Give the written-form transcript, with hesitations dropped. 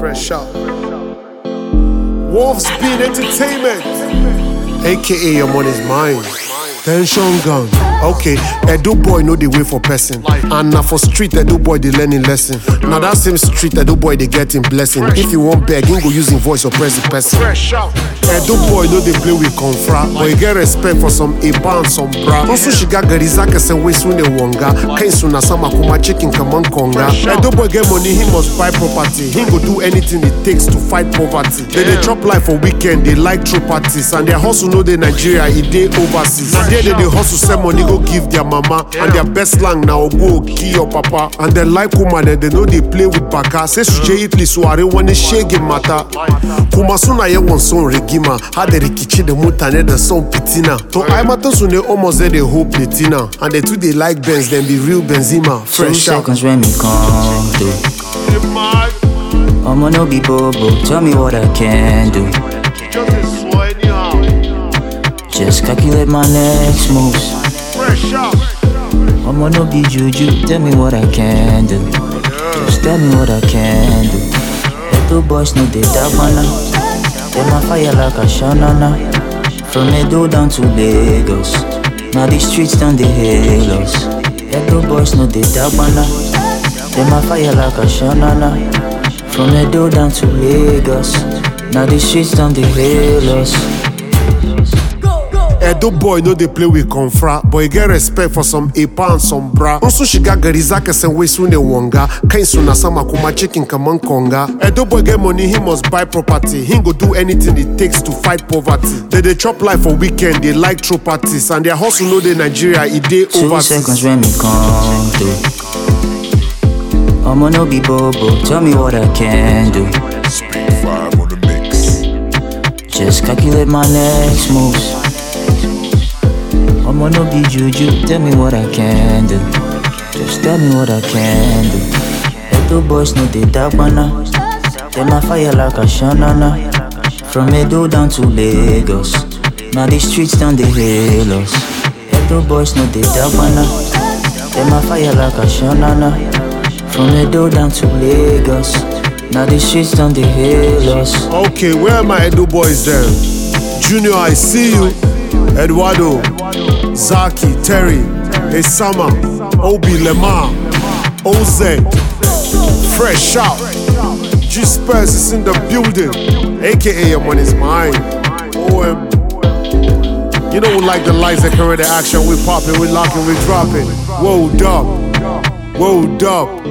Fresh out. Wolf's Bean Entertainment, aka your money's mine. Tension gun. Okay, Edo boy know the way for person. And now for street, Edo boy they learning lesson. Now that same street, Edo boy they getting blessing. If you want beg, he go using voice or press the person. Edo boy know they play with confra, but he get respect for some Iba and some bra. Also she got Garizaka and way soon wonga. Kaisuna sama kuma chicken kaman konga. Edo boy get money, he must buy property. He go do anything it takes to fight poverty. They chop life for weekend, they like true parties. And their hustle know they Nigeria, it they overseas. Now they hustle send money go give their mama. And their best slang now go kill your papa. And they like woman and they know they play with baka. Say suje itli suare wani shege mata. Kuma suna ye won son regima. Had the rikichi the mutane the son pitina. To I matter sune almost they hope netina. And they too they like Benz, then be real Benzema. Fresh 2 seconds when me come through. I'ma no be bobo, tell me what I can do. Just calculate my next moves. I'ma no be juju, tell me what I can do. Just tell me what I can do. Edo boys know they dabana. They my fire like a shanana. From Edo down to Lagos. Now the streets down the halos. Edo boys know they dabana. They my fire like a shanana. From Edo down to Lagos. Now the streets down the halos. Edo boy know they play with confra, but he get respect for some Iba and some bra. Also she got Garizaka and way soon wonga. Kaisuna sama kuma chicken kaman konga. Edo boy get money, he must buy property. He go do anything it takes to fight poverty. They chop life for weekend, they like true parties. And their hustle know they Nigeria, it they overseas. 2 seconds when me come through. I'ma no be bobo, tell me what I can do. Speed 5 on the mix. Just calculate my next moves. I'ma no be juju, tell me what I can do. Just tell me what I can do. Edo boys know they dabana. They my fire like a shanana. From Edo down to Lagos. Now the streets down the halos. Edo boys know they dabana. They my fire like a shanana. From Edo down to Lagos. Now the streets down the halos. Okay, where are my Edo boys then? Junior, I see you. Eduardo, Zaki, Terry, Esama, Obi, Lemar, Oze, Fresh out. G-Spurs is in the building, aka your money's mine. OM. You know we like the lights, that carry the action. We popping, we locking, we dropping. Whoa, up. Whoa, up.